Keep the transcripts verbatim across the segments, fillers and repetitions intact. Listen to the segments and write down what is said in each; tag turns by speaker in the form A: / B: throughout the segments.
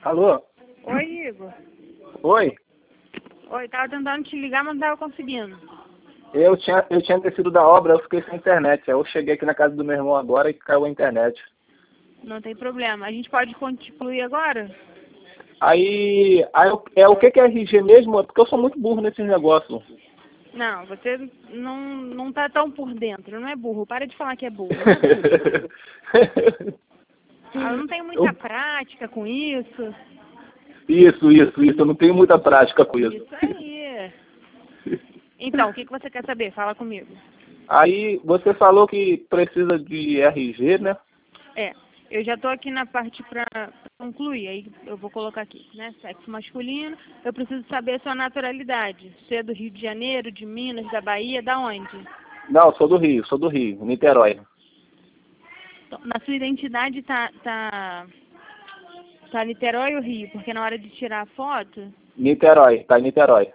A: Alô?
B: Oi, Igor.
A: Oi?
B: Oi, tava tentando te ligar, mas não tava conseguindo.
A: Eu tinha, eu tinha descido da obra, eu fiquei sem internet. Aí eu cheguei aqui na casa do meu irmão agora e caiu a internet.
B: Não tem problema. A gente pode concluir agora?
A: Aí, aí eu- é o que que é R G mesmo? É porque eu sou muito burro nesses negócios.
B: Não, você não, não tá tão por dentro. Não é burro. Para de falar que é burro. Não é burro. Ah, eu não tenho muita
A: Eu-
B: prática com isso.
A: Isso, isso, isso. Eu não tenho muita prática com isso.
B: Isso aí. Então, o que, que você quer saber? Fala comigo.
A: Aí você falou que precisa de R G, né?
B: É, eu já tô aqui na parte para concluir, aí eu vou colocar aqui, né? Sexo masculino, eu preciso saber a sua naturalidade. Você é do Rio de Janeiro, de Minas, da Bahia, da onde?
A: Não, sou do Rio, sou do Rio, Niterói.
B: Então, na sua identidade tá, tá, tá Niterói ou Rio? Porque na hora de tirar a foto,
A: Niterói, tá em Niterói.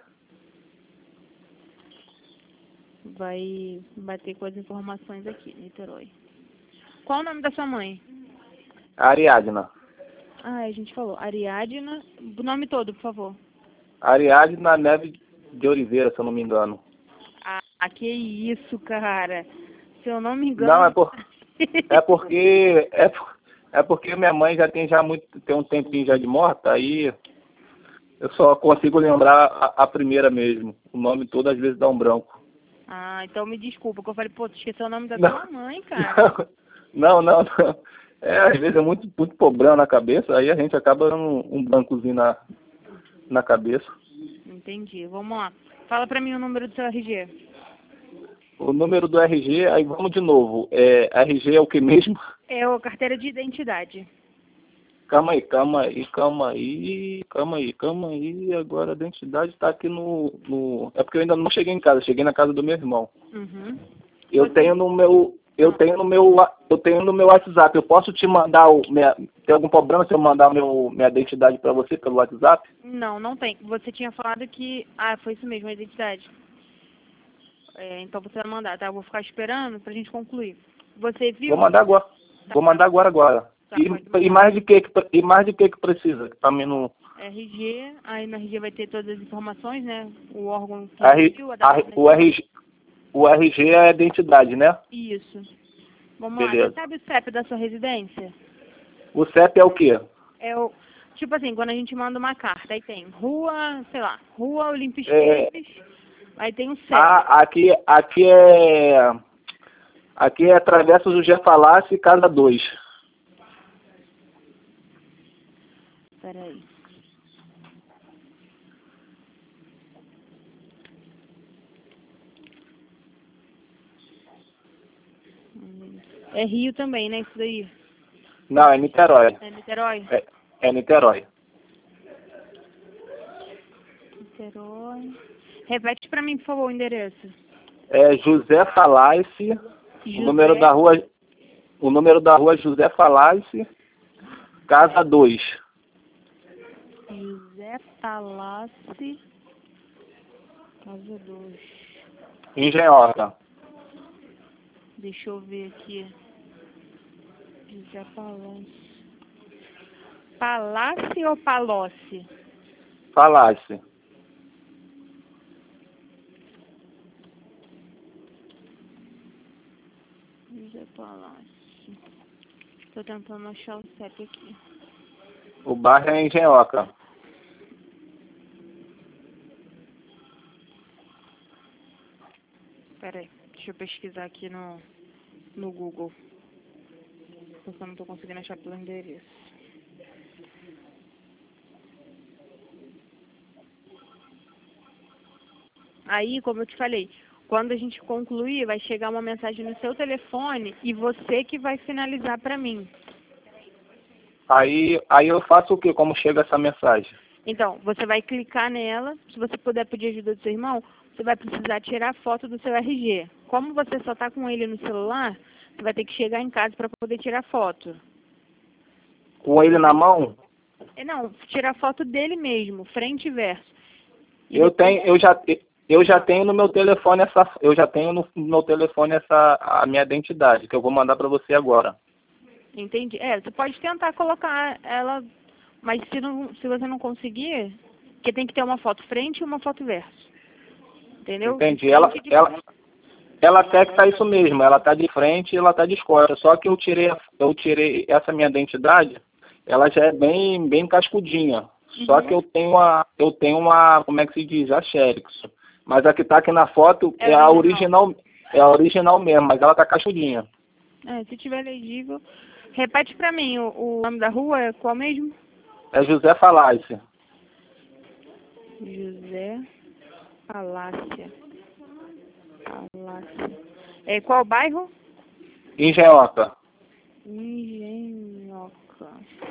B: vai bater com as informações aqui, Niterói. Qual o nome da sua mãe?
A: Ariadna.
B: Ah, a gente falou. Ariadna. O nome todo, por favor.
A: Ariadna Neves de Oliveira, se eu não me engano.
B: Ah, que isso, cara. Se eu não me engano.
A: Não, é, por, é porque é, por- é porque minha mãe já tem já muito tem um tempinho já de morta, aí eu só consigo lembrar a, a primeira mesmo. O nome todo às vezes dá um branco.
B: Ah, então me desculpa, que eu falei, pô, tu esqueceu o nome da
A: Não,
B: tua mãe, cara.
A: não, não, não. É, às vezes é muito, muito problema na cabeça, aí a gente acaba dando um, um brancozinho na, na cabeça.
B: Entendi, vamos lá. Fala pra mim o número do seu R G.
A: O número do R G, aí vamos de novo. É, R G é o que mesmo?
B: É a carteira de identidade.
A: Calma aí, calma aí, calma aí, calma aí, calma aí. Agora a identidade está aqui no, no. É porque eu ainda não cheguei em casa, cheguei na casa do meu irmão.
B: Uhum.
A: Eu
B: Você-
A: tenho no meu. Eu tenho no meu. Eu tenho no meu WhatsApp. Eu posso te mandar o. Minha, tem algum problema se eu mandar meu, minha identidade para você pelo WhatsApp?
B: Não, não tem. Você tinha falado que... Ah, foi isso mesmo, a identidade. É, então você vai mandar, tá? Eu vou ficar esperando pra gente concluir. Você viu?
A: Vou mandar agora.
B: Tá.
A: Vou mandar agora agora.
B: Tá, pode mandar.
A: E, e mais de que que- e mais de que que precisa? Pra mim não.
B: R G, aí no R G vai ter todas as informações, né? O órgão que
A: R,
B: emitiu, a data
A: R,
B: de
A: o,
B: nascimento.
A: R G, o R G é a identidade, né?
B: Isso. Vamos lá,
A: Beleza.
B: você sabe o C E P da sua residência?
A: O C E P é o quê?
B: É o, tipo assim, quando a gente manda uma carta, aí tem rua, sei lá, rua Olímpio
A: É.
B: Esteves, aí tem o C E P.
A: Ah, aqui, aqui é. Aqui é Travessa José Falácio, casa dois.
B: Peraí. Hum, É Rio também, né, isso daí?
A: Não, é Niterói.
B: É Niterói?
A: É, é Niterói.
B: Niterói. Repete pra mim, por favor, o endereço.
A: É José Falácio. O
B: José,
A: número da rua. O número da rua é José Falácio, casa dois.
B: José Palácio, casa dois.
A: Engenhoca.
B: Deixa eu ver aqui. José Palácio. Palácio ou Palocci?
A: Falácio.
B: José Palácio. Tô tentando achar o C E P aqui.
A: O bairro é Engenhoca.
B: Pera aí, deixa eu pesquisar aqui no, no Google. Porque eu não tô conseguindo achar pelo endereço. Aí, como eu te falei, quando a gente concluir, vai chegar uma mensagem no seu telefone e você que vai finalizar pra mim.
A: Aí, aí eu faço o quê? Como chega essa mensagem?
B: Então, você vai clicar nela. Se você puder pedir ajuda do seu irmão, você vai precisar tirar foto do seu R G. Como você só está com ele no celular, você vai ter que chegar em casa para poder tirar foto.
A: Com ele na mão?
B: É, não, tirar foto dele mesmo, frente e verso. E
A: Eu
B: depois-
A: tenho, eu já, eu já tenho no meu telefone essa, eu já tenho no meu telefone essa a minha identidade que eu vou mandar para você agora.
B: Entendi. É, você pode tentar colocar ela Mas se, não, se você não conseguir, porque tem que ter uma foto frente e uma foto verso. Entendeu?
A: Entendi. Ela,
B: De
A: ela, ela até que tá isso mesmo. Ela tá de frente e ela tá de costas. Só que eu tirei, eu tirei essa minha identidade, ela já é bem, bem cascudinha.
B: Uhum.
A: Só que eu tenho uma, eu tenho uma, como é que se diz? A Xerox. Mas a que tá aqui na foto é,
B: é
A: a
B: original.
A: original, é a original mesmo, mas ela tá cascudinha.
B: É, se tiver legível. Repete pra mim, o, o nome da rua é qual mesmo?
A: É José Falácia.
B: José Falácia. Falácia. É, qual bairro?
A: Engenhoca.
B: Engenhoca.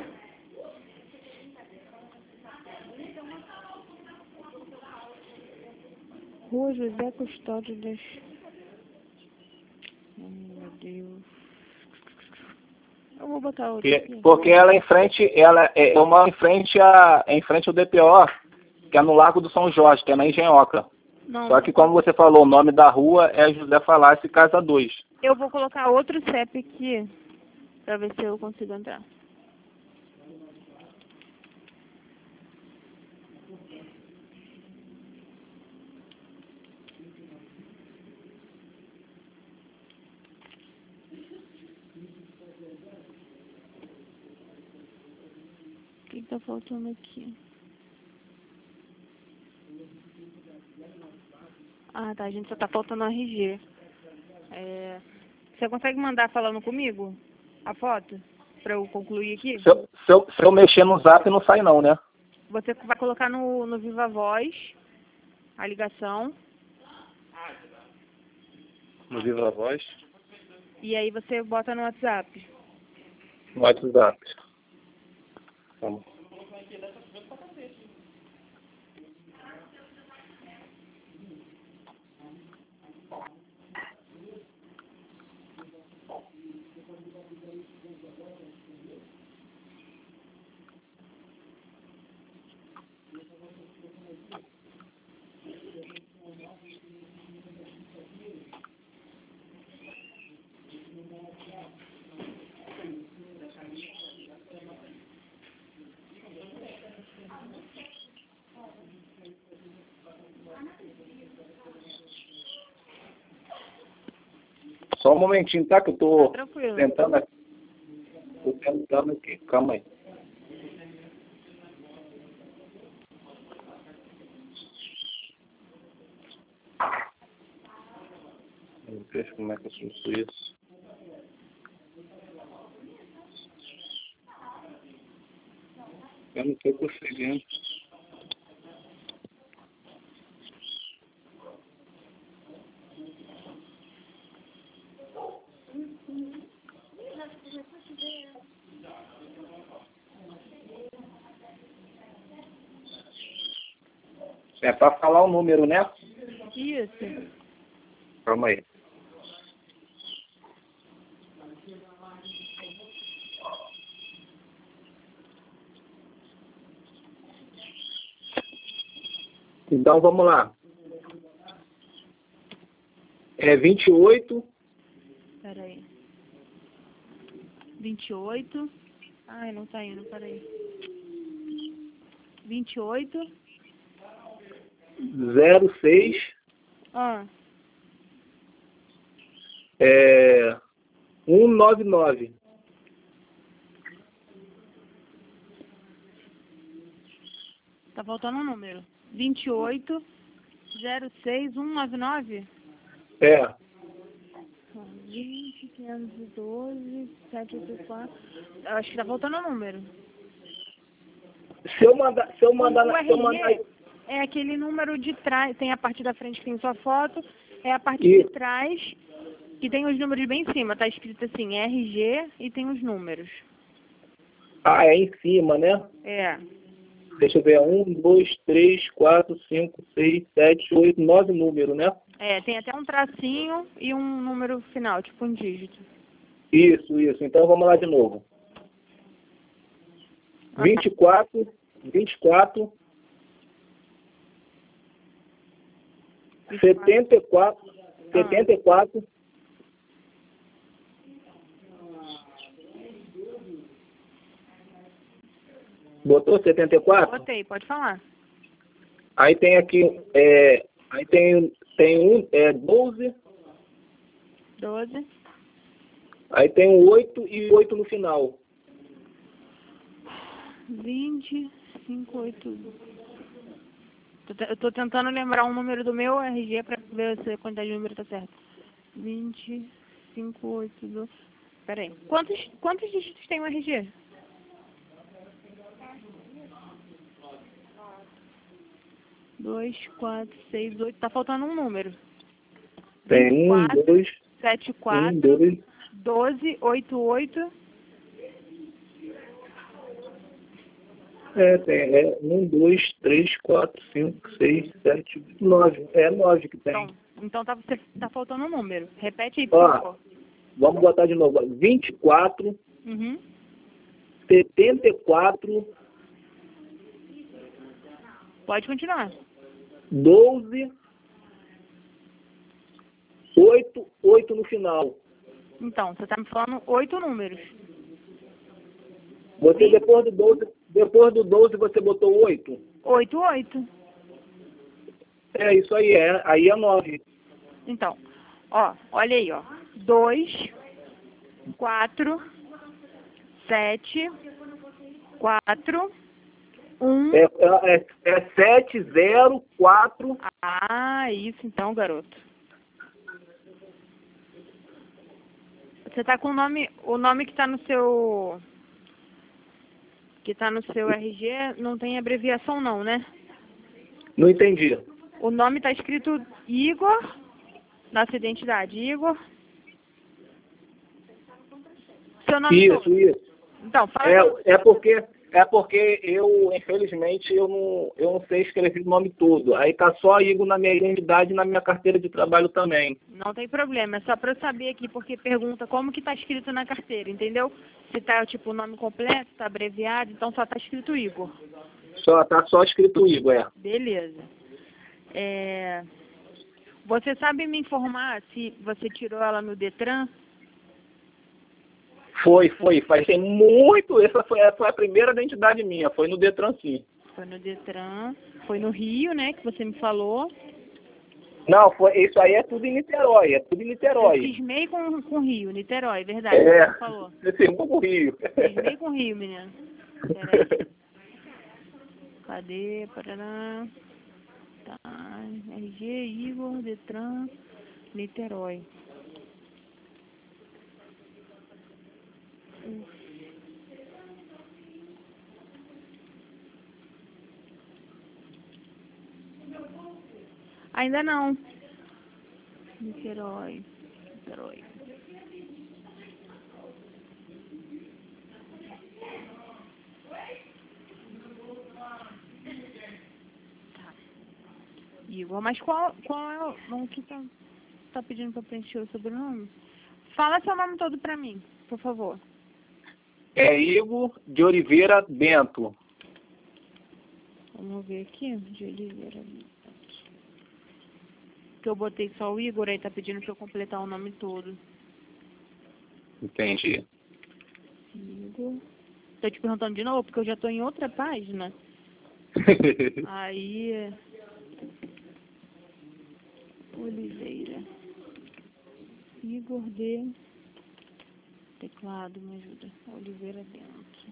B: Rua José Custódio das... Oh, meu Deus. Eu vou botar outro
A: Que,
B: aqui.
A: porque ela é em frente, ela é, eu moro em frente a, em frente ao D P O, que é no Largo do São Jorge, que é na Engenhoca.
B: Não,
A: Só que como você falou, o nome da rua é José Falácia Casa dois.
B: eu vou colocar outro C E P aqui, pra ver se eu consigo entrar. O que que tá faltando aqui? Ah, tá, a gente só tá faltando o R G. É, você consegue mandar falando comigo a foto? Pra eu concluir aqui?
A: Se eu, se, eu, se eu mexer no zap não sai não, né?
B: Você vai colocar no, no Viva Voz a ligação.
A: No Viva Voz?
B: E aí você bota no WhatsApp.
A: No WhatsApp. Vamos. Só um momentinho, tá? Que eu tô
B: Tranquilo.
A: tentando aqui. Tô tentando aqui. Calma aí. Eu vejo como é que eu faço isso. Eu não tô conseguindo. É pra falar o número, né?
B: Isso.
A: Calma aí. Então vamos lá. É vinte e oito.
B: Peraí. vinte e oito. Ai, não tá indo, peraí. vinte e oito.
A: zero seis.
B: Ah,
A: É. cento e noventa e nove.
B: tá faltando um número. vinte e oito, zero seis, cento e noventa e nove.
A: É.
B: vinte, quinhentos e doze, setecentos e oitenta e quatro. Eu acho que tá faltando um número.
A: Se eu mandar, se eu mandar,
B: O
A: se eu mandar,
B: R G é aquele número de trás, tem a parte da frente que tem sua foto, é a parte
A: E-
B: de trás que tem os números bem em cima, tá escrito assim, R G e tem os números.
A: ah, é em cima, né?
B: É,
A: Deixa eu ver, um, dois, três, quatro, cinco, seis, sete, oito, nove números, né?
B: é, tem até um tracinho e um número final, tipo um dígito.
A: Isso, isso. Então vamos lá de novo.
B: Ah,
A: vinte e quatro, vinte e quatro, setenta e quatro, setenta e quatro, Botou setenta e quatro?
B: Botei, pode falar.
A: Aí tem aqui, é, aí tem, tem um, é doze,
B: doze.
A: aí tem um oito e oito no final.
B: vinte, cinco, oito. Tô te- Eu tô tentando lembrar um número do meu R G pra ver se a quantidade de número tá certa. vinte, cinco, oito, doze. Pera aí. Quantos, quantos dígitos tem o R G? dois, quatro, seis, oito. Tá faltando um número.
A: Tem
B: vinte e
A: um,
B: quatro,
A: dois,
B: setenta e
A: um,
B: quatro,
A: dois,
B: doze, oitenta e oito.
A: é, tem, é um, dois, três, quatro, cinco, seis, sete, nove. É nove que tem.
B: Então, então tá, você, tá faltando um número. Repete aí, por
A: Ó,
B: favor.
A: vamos botar de novo. vinte e quatro,
B: Uhum.
A: setenta e quatro,
B: Pode continuar.
A: doze, oito, oito no final.
B: Então, você tá me falando oito números.
A: Você depois do doze, depois do doze você botou oito?
B: Oito, oito.
A: É, isso aí é. Aí é nove.
B: Então, ó, olha aí, ó. Dois, quatro, sete, quatro, um.
A: É, é, é sete, zero, quatro.
B: Ah, isso então, garoto. Você tá com o nome, o nome que tá no seu, que tá no seu R G, não tem abreviação não, né?
A: Não entendi.
B: O nome tá escrito Igor, nossa identidade, Igor. Seu nome
A: Isso,
B: todo.
A: isso.
B: Então, fala.
A: É, é porque é porque eu, infelizmente, eu não, eu não sei escrever o nome todo. Aí tá só Igor na minha identidade e na minha carteira de trabalho também.
B: Não tem problema, é só pra eu saber aqui, porque pergunta como que tá escrito na carteira, entendeu? Se tá, tipo, o nome completo, tá abreviado, então só tá escrito Igor.
A: Só, tá só escrito Igor, é.
B: Beleza. É... Você sabe me informar se você tirou ela no Detran?
A: Foi, foi. Faz tem muito. Essa foi, essa foi a primeira identidade minha. Foi no Detran, sim.
B: Foi no Detran, foi no Rio, né, que você me falou.
A: Não, foi, isso aí é tudo em Niterói. É tudo em
B: Eu
A: Niterói.
B: cismei com, com Rio, Niterói, verdade,
A: É,
B: você falou.
A: esse mundo Rio.
B: Cismei com Rio, menino. Peraí. Cadê? Paraná. Tá. R G, Igor, Detran, Niterói. Ainda não. Niterói. Niterói. Tá. Igor, mas qual, qual é o, o que tá, tá pedindo pra preencher o sobrenome? Fala seu nome todo pra mim, por favor.
A: É Igor de Oliveira Bento.
B: Vamos ver aqui, de Oliveira. Que eu botei só o Igor, aí tá pedindo pra eu completar o nome todo.
A: Entendi.
B: Igor. Tô te perguntando de novo, porque eu já tô em outra página. Aí... é Oliveira. Igor de... Teclado, me ajuda. Oliveira Bento.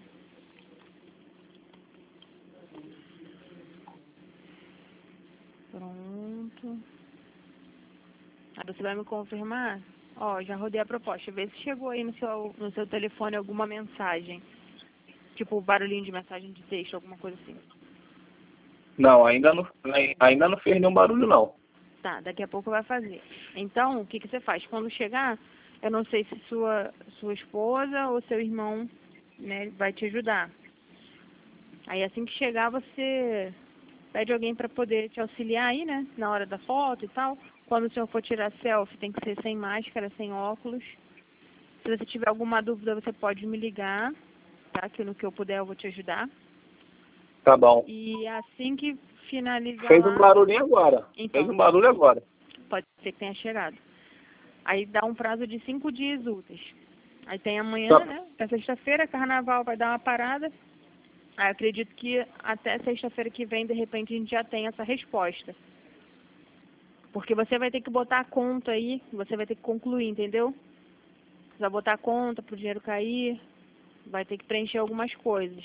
B: Pronto. Aí você vai me confirmar? Ó, já rodei a proposta. Vê se chegou aí no seu, no seu telefone alguma mensagem. Tipo, barulhinho de mensagem de texto, alguma coisa assim.
A: Não, ainda não, ainda não fez nenhum barulho, não.
B: Tá, daqui a pouco vai fazer. Então, o que, que você faz? Quando chegar, eu não sei se sua, sua esposa ou seu irmão, né, vai te ajudar. Aí assim que chegar, você pede alguém para poder te auxiliar aí, né, na hora da foto e tal. Quando o senhor for tirar selfie, tem que ser sem máscara, sem óculos. Se você tiver alguma dúvida, você pode me ligar, tá? Que no que eu puder eu vou te ajudar.
A: Tá bom.
B: E assim que finalizar
A: Fez um
B: lá...
A: barulhinho agora.
B: Então,
A: Fez um barulho agora.
B: pode ser que tenha chegado. Aí dá um prazo de cinco dias úteis. Aí tem amanhã,
A: Tá.
B: né? É sexta-feira, carnaval vai dar uma parada. Ah, eu acredito que até sexta-feira que vem, de repente, a gente já tem essa resposta. Porque você vai ter que botar a conta aí, você vai ter que concluir, entendeu? Você vai botar a conta para o dinheiro cair, vai ter que preencher algumas coisas.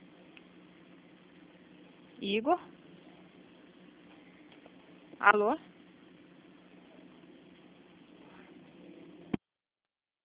B: Igor? Alô?